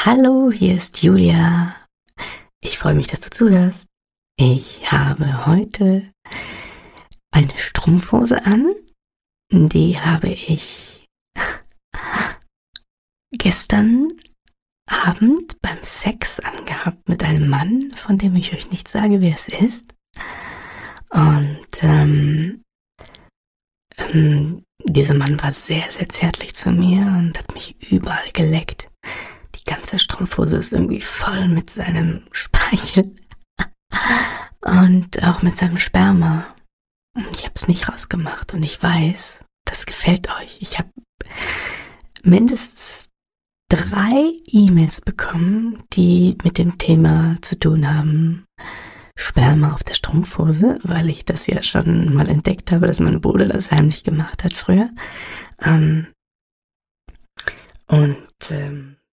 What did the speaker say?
Hallo, hier ist Julia. Ich freue mich, dass du zuhörst. Ich habe heute eine Strumpfhose an. Die habe ich gestern Abend beim Sex angehabt mit einem Mann, von dem ich euch nicht sage, wer es ist. Und dieser Mann war sehr, sehr zärtlich zu mir und hat mich überall geleckt. Die ganze Strumpfhose ist irgendwie voll mit seinem Speichel und auch mit seinem Sperma. Ich habe es nicht rausgemacht und ich weiß, das gefällt euch. Ich habe mindestens 3 E-Mails bekommen, die mit dem Thema zu tun haben. Sperma auf der Strumpfhose, weil ich das ja schon mal entdeckt habe, dass mein Bruder das heimlich gemacht hat früher. Und